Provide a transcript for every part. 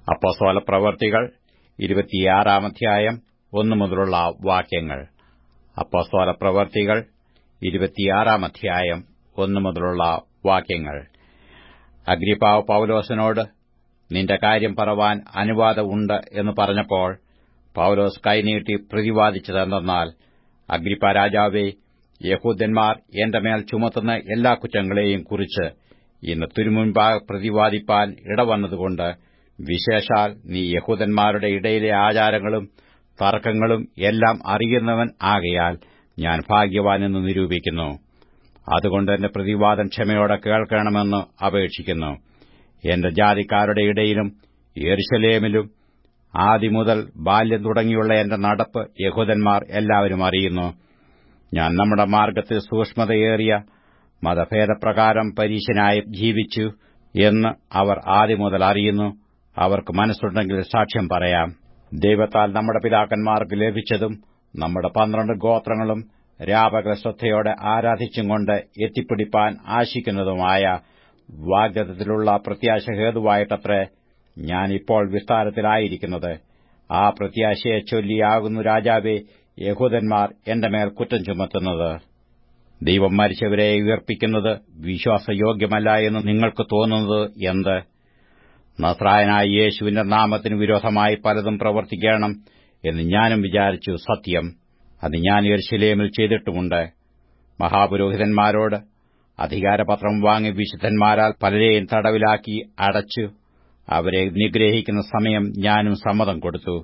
അപ്പോസ്തലപ്രവൃത്തികൾ 26 അധ്യായം 1 മുതലുള്ള വാക്യങ്ങൾ. അപ്പോസ്തലപ്രവൃത്തികൾ 26 അധ്യായം 1 മുതലുള്ള വാക്യങ്ങൾ. അഗ്രിപ്പാവ് പൌലോസിനോട്, നിന്റെ കാര്യം പറവാൻ അനുവാദം ഉണ്ട് എന്ന് പറഞ്ഞപ്പോൾ പൌലോസ് കൈനീട്ടി പ്രതിവാദിച്ചതെന്തെന്നാൽ, അഗ്രിപ്പാ രാജാവേ, യഹൂദന്മാർ എന്റെ മേൽ ചുമത്തുന്ന എല്ലാ കുറ്റങ്ങളെയും കുറിച്ച് ഇന്ന് തിരുമുൻപാകെ പ്രതിവാദിപ്പാൻ ഇടവന്നതുകൊണ്ട്, വിശേഷാൽ നീ യഹൂദന്മാരുടെ ഇടയിലെ ആചാരങ്ങളും തർക്കങ്ങളും എല്ലാം അറിയുന്നവൻ ആകയാൽ ഞാൻ ഭാഗ്യവാനെന്ന് നിരൂപിക്കുന്നു. അതുകൊണ്ട് എന്റെ പ്രതിവാദം ക്ഷമയോടെ കേൾക്കണമെന്ന് അപേക്ഷിക്കുന്നു. എന്റെ ജാതിക്കാരുടെ ഇടയിലും യെരൂശലേമിലും ആദിമുതൽ ബാല്യം തുടങ്ങിയുള്ള എന്റെ നടപ്പ് യഹൂദന്മാർ എല്ലാവരും അറിയുന്നു. ഞാൻ നമ്മുടെ മാർഗ്ഗത്തിൽ സൂക്ഷ്മതയേറിയ മതഭേദപ്രകാരം പരീശനായി ജീവിച്ചു എന്ന് അവർ ആദിമുതൽ അറിയുന്നു. അവർക്ക് മനസ്സുണ്ടെങ്കിൽ സാക്ഷ്യം പറയാം. ദൈവത്താൽ നമ്മുടെ പിതാക്കന്മാർക്ക് ലഭിച്ചതും നമ്മുടെ 12 ഗോത്രങ്ങളും രാപകൽ ശ്രദ്ധയോടെ ആരാധിച്ചും കൊണ്ട് എത്തിപ്പിടിപ്പാൻ ആശിക്കുന്നതുമായ വാഗ്ദത്തത്തിലുള്ള പ്രത്യാശ ഹേതുവായിട്ടത്രേ ഞാൻ ഇപ്പോൾ വിസ്താരത്തിലായിരിക്കുന്നത്. ആ പ്രത്യാശയെ ചൊല്ലിയാകുന്നു രാജാവേ, യഹൂദന്മാർ എന്റെ മേൽ കുറ്റം ചുമത്തുന്നത്. ദൈവം മരിച്ചവരെ ഉയർപ്പിക്കുന്നത് വിശ്വാസയോഗ്യമല്ല എന്ന് നിങ്ങൾക്ക് തോന്നുന്നത് എന്ത്? നസ്രായനായ യേശുവിന്റെ നാമത്തിന് വിരോധമായി പലതും പ്രവർത്തിക്കണം എന്ന് ഞാനും വിചാരിച്ചു. സത്യം, അത് ഞാൻ യെരൂശലേമിൽ ചെയ്തിട്ടുമുണ്ട്. മഹാപുരോഹിതന്മാരോട് അധികാരപത്രം വാങ്ങി വിശുദ്ധന്മാരാൽ പലരെയും തടവിലാക്കി അടച്ചു അവരെ നിഗ്രഹിക്കുന്ന സമയം ഞാനും സമ്മതം കൊടുത്തു.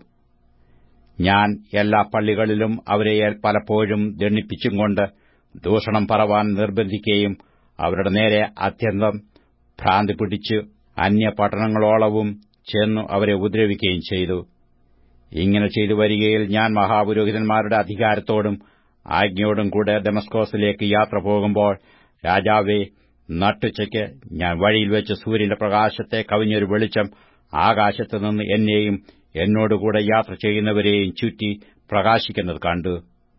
ഞാൻ എല്ലാ പള്ളികളിലും അവരെ പലപ്പോഴും ദണ്ഡിപ്പിച്ചും കൊണ്ട് ദൂഷണം പറവാൻ നിർബന്ധിക്കുകയും അവരുടെ നേരെ അത്യന്തം ഭ്രാന്തി പിടിച്ചു അന്യപട്ടണങ്ങളോളവും ചെന്നു അവരെ ഉപദ്രവിക്കുകയും ചെയ്തു. ഇങ്ങനെ ചെയ്തു വരികയിൽ ഞാൻ മഹാപുരോഹിതന്മാരുടെ അധികാരത്തോടും ആജ്ഞയോടും കൂടെ ദമസ്കോസിലേക്ക് യാത്ര പോകുമ്പോൾ, രാജാവേ, നട്ടുച്ചയ്ക്ക് ഞാൻ വഴിയിൽ വെച്ച് സൂര്യന്റെ പ്രകാശത്തെ കവിഞ്ഞൊരു വെളിച്ചം ആകാശത്തുനിന്ന് എന്നെയും എന്നോടുകൂടെ യാത്ര ചെയ്യുന്നവരെയും ചുറ്റി പ്രകാശിക്കുന്നത് കണ്ടു.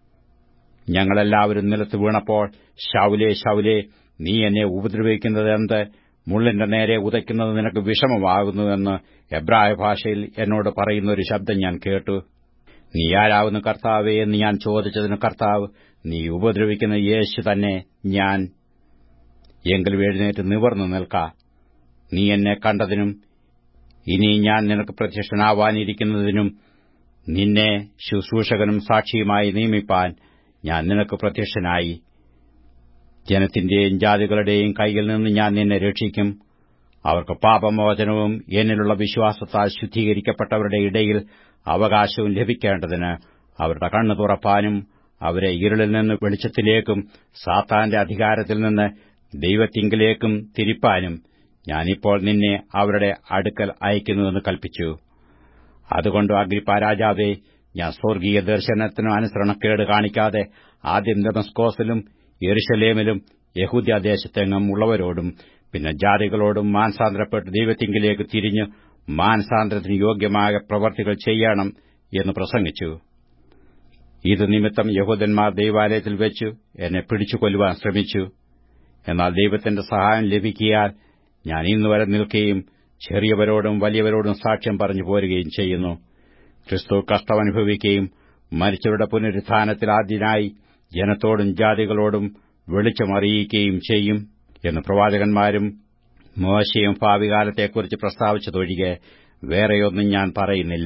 ഞങ്ങളെല്ലാവരും നിലത്ത് വീണപ്പോൾ, ശൌലേ, ശൌലേ, നീ എന്നെ ഉപദ്രവിക്കുന്നതെന്ത്? മുള്ളിന്റെ നേരെ ഉதைക്കുന്നത് നിനക്ക് വിഷമമാകുന്നുവെന്ന് എബ്രായ ഭാഷയിൽ എന്നോട് പറയുന്ന ഒരു ശബ്ദം ഞാൻ കേട്ടു. നീ ആരാവുന്നു കർത്താവേ എന്ന് ഞാൻ ചോദിച്ചതിന് കർത്താവ്, നീ ഉപദ്രവിക്കുന്ന യേശു തന്നെ ഞാൻ. എങ്കിലും എഴുന്നേറ്റ് നിവർന്നു നിൽക്ക. നീ എന്നെ കണ്ടതിനും ഇനി ഞാൻ നിനക്ക് പ്രത്യക്ഷനാവാനിരിക്കുന്നതിനും നിന്നെ ശുശ്രൂഷകനും സാക്ഷിയുമായി നിയമിപ്പാൻ ഞാൻ നിനക്ക് പ്രത്യക്ഷനായി. ജനത്തിന്റെയും ജാതികളുടെയും കൈയിൽ നിന്ന് ഞാൻ നിന്നെ രക്ഷിക്കും. അവർക്ക് പാപമോചനവും എന്നിലുള്ള വിശ്വാസത്താൽ ശുദ്ധീകരിക്കപ്പെട്ടവരുടെ ഇടയിൽ അവകാശവും ലഭിക്കേണ്ടതിന് അവരുടെ കണ്ണു തുറപ്പാനും അവരെ ഇരുളിൽ നിന്ന് വെളിച്ചത്തിലേക്കും സാത്താന്റെ അധികാരത്തിൽ നിന്ന് ദൈവത്തിങ്കലേക്കും തിരിപ്പാനും ഞാനിപ്പോൾ നിന്നെ അവരുടെ അടുക്കൽ അയക്കുന്നുവെന്ന് കൽപ്പിച്ചു. അതുകൊണ്ട് അഗ്രിപ്പാ രാജാവേ, ഞാൻ സ്വർഗീയ ദർശനത്തിനു അനുസരണക്കേട് കാണിക്കാതെ ആദ്യം ദമസ്കോസിലും യെരൂശലേമിലും യഹൂദ്യദേശത്തെങ്ങും ഉള്ളവരോടും പിന്നെ ജാതികളോടും മാനസാന്തരപ്പെട്ട് ദൈവത്തിങ്കലേക്ക് തിരിഞ്ഞ് മാനസാന്തരത്തിന് യോഗ്യമായ പ്രവർത്തികൾ ചെയ്യണം എന്ന് പ്രസംഗിച്ചു. ഇത് നിമിത്തം യഹൂദന്മാർ ദൈവാലയത്തിൽ വെച്ച് എന്നെ പിടിച്ചു കൊല്ലുവാൻ ശ്രമിച്ചു. എന്നാൽ ദൈവത്തിന്റെ സഹായം ലഭിക്കിയാൽ ഞാൻ ഇന്നുവരെ നിൽക്കുകയും ചെറിയവരോടും വലിയവരോടും സാക്ഷ്യം പറഞ്ഞു പോരുകയും ചെയ്യുന്നു. ക്രിസ്തു കഷ്ടമനുഭവിക്കുകയും മരിച്ചവരുടെ പുനരുത്ഥാനത്തിൽ ആദ്യനായി ജനത്തോടും ജാതികളോടും വെളിച്ചമറിയിക്കുകയും ചെയ്യും എന്ന് പ്രവാചകന്മാരും മോശയും ഭാവികാലത്തെക്കുറിച്ച് പ്രസ്താവിച്ചതൊഴികെ വേറെയൊന്നും ഞാൻ പറയുന്നില്ല.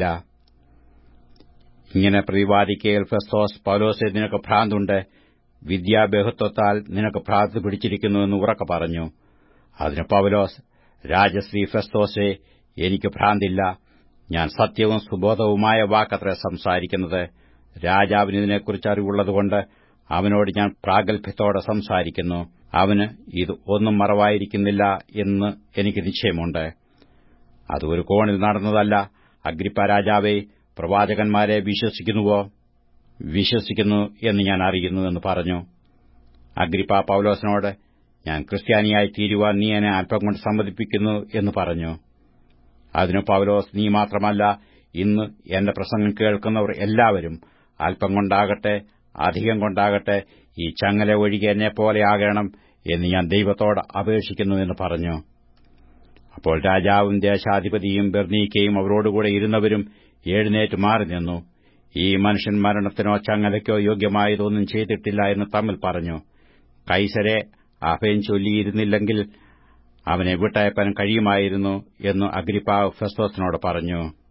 ഇങ്ങനെ പ്രതിവാദിക്കയിൽ ഫെസ്തോസ്, പൌലോസേ, നിനക്ക് ഭ്രാന്തുണ്ട്, വിദ്യാബഹുത്വത്താൽ നിനക്ക് ഭ്രാന്ത് പിടിച്ചിരിക്കുന്നുവെന്ന് ഉറക്കെ പറഞ്ഞു. അതിന് പൌലോസ്, രാജശ്രീ ഫെസ്തോസേ, എനിക്ക് ഭ്രാന്തില്ല. ഞാൻ സത്യവും സുബോധവുമായ വാക്കത്രേ സംസാരിക്കുന്നത്. രാജാവിന് ഇതിനെക്കുറിച്ച് അറിവുള്ളതുകൊണ്ട് അവനോട് ഞാൻ പ്രാഗൽഭ്യത്തോടെ സംസാരിക്കുന്നു. അവന് ഇത് ഒന്നും മറവായിരിക്കുന്നില്ല എന്ന് എനിക്ക് നിശ്ചയമുണ്ട്. അത് ഒരു കോണിൽ നടന്നതല്ല. അഗ്രിപ്പാ രാജാവേ, പ്രവാചകന്മാരെ വിശ്വസിക്കുന്നുവോ? വിശ്വസിക്കുന്നു എന്ന് ഞാൻ അറിയുന്നു എന്ന് പറഞ്ഞു. അഗ്രിപ്പാ പൌലോസിനോട്, ഞാൻ ക്രിസ്ത്യാനിയായി തീരുവാൻ നീ എന്നെ അല്പം കൊണ്ട് സമ്മതിപ്പിക്കുന്നു എന്ന് പറഞ്ഞു. അതിന് പൌലോസ്, നീ മാത്രമല്ല, ഇന്ന് എന്റെ പ്രസംഗം കേൾക്കുന്നവർ എല്ലാവരും അല്പം കൊണ്ടാകട്ടെ അധികം കൊണ്ടാകട്ടെ ഈ ചങ്ങല ഒഴികെ എന്നെപ്പോലെ ആകണം എന്ന് ഞാൻ ദൈവത്തോട് അപേക്ഷിക്കുന്നു എന്ന് പറഞ്ഞു. അപ്പോൾ രാജാവും ദേശാധിപതിയും ബെർനീക്കയും അവരോടുകൂടെ ഇരുന്നവരും എഴുന്നേറ്റ് മാറി നിന്നു. ഈ മനുഷ്യൻ മരണത്തിനോ ചങ്ങലയ്ക്കോ യോഗ്യമായതൊന്നും ചെയ്തിട്ടില്ല എന്ന് തമ്മിൽ പറഞ്ഞു. കൈസരെ അഭയം ചൊല്ലിയിരുന്നില്ലെങ്കിൽ അവനെ വിട്ടയപ്പാൻ കഴിയുമായിരുന്നു എന്ന് അഗ്രിപ്പാവ് ഫെസ്തോസിനോട് പറഞ്ഞു.